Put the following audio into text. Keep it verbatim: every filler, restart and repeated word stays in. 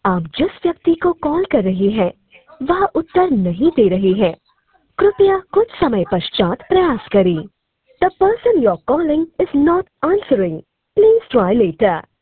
आप जिस व्यक्ति को कॉल कर रहे हैं वह उत्तर नहीं दे रहे हैं। कृपया कुछ समय पश्चात प्रयास करें। The person you are calling is not answering. Please try letter.